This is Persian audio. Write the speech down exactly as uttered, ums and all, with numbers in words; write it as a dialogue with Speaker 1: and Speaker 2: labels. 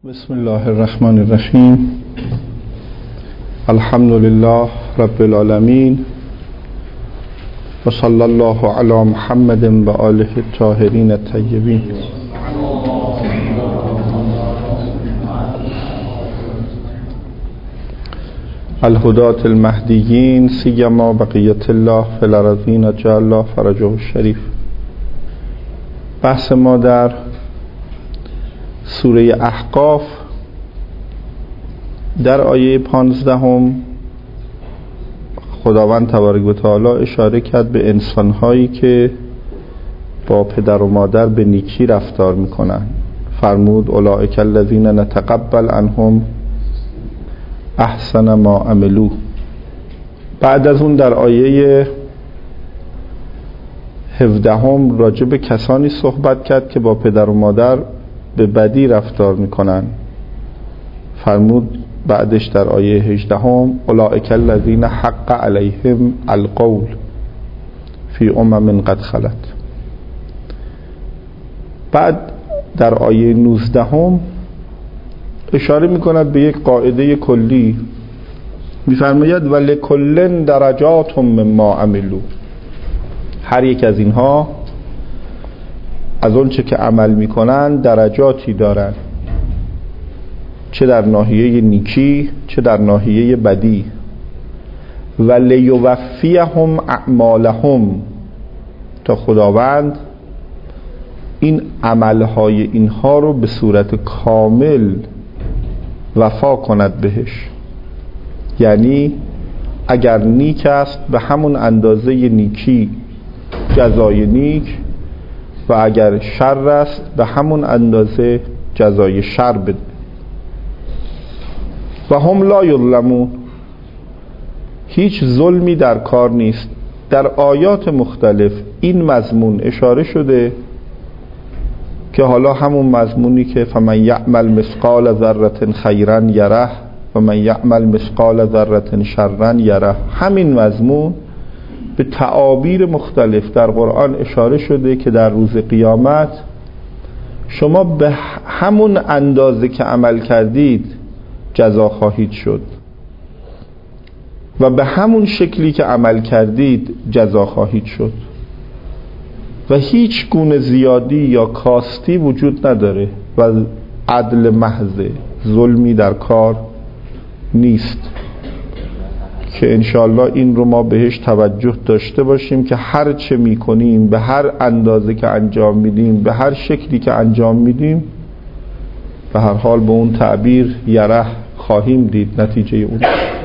Speaker 1: بسم الله الرحمن الرحیم. الحمد لله رب العالمین و صلی الله علی محمد و آله الطاهرین الطیبین. الهداة المهدیین سیما بقیت الله فی الارضین جعل الله فرجه الشریف. بحث ما در سوره احقاف در آیه پانزدهم خداوند تبارک و تعالی اشاره کرد به انسان‌هایی که با پدر و مادر به نیکی رفتار میکنن. فرمود اولئک الذین نتقبل عنهم احسن ما عملوا. بعد از اون در آیه هفدهم راجع به کسانی صحبت کرد که با پدر و مادر به بدی رفتار میکنن. فرمود بعدش در آیه هجدهم اولئک الذین حق علیهم القول فی امم قد خلت. بعد در آیه نوزدهم اشاره میکند به یک قاعده کلی، میفرماید ولکل درجات مما عملوا. هر یک از اینها از اون چه که عمل میکنن درجاتی دارن، چه در ناحیه نیکی چه در ناحیه بدی. و لیوفیهم اعمالهم، تا خداوند این عملهای اینها رو به صورت کامل وفا کند بهش. یعنی اگر نیک است به همون اندازه نیکی جزای نیک، و اگر شر است به همون اندازه جزای شر بده. و هم لا یظلمون، هیچ ظلمی در کار نیست. در آیات مختلف این مضمون اشاره شده که حالا همون مضمونی که فمن یعمل مثقال ذره خیرا یره و من یعمل مثقال ذره شرا یره، همین مضمون به تعابیر مختلف در قرآن اشاره شده که در روز قیامت شما به همون اندازه که عمل کردید جزا خواهید شد و به همون شکلی که عمل کردید جزا خواهید شد و هیچ گونه زیادی یا کاستی وجود نداره و عدل محض، ظلمی در کار نیست. که انشاءالله این رو ما بهش توجه داشته باشیم که هر چه میکنیم به هر اندازه که انجام میدیم به هر شکلی که انجام میدیم به هر حال به اون تعبیر یره خواهیم دید نتیجه اون.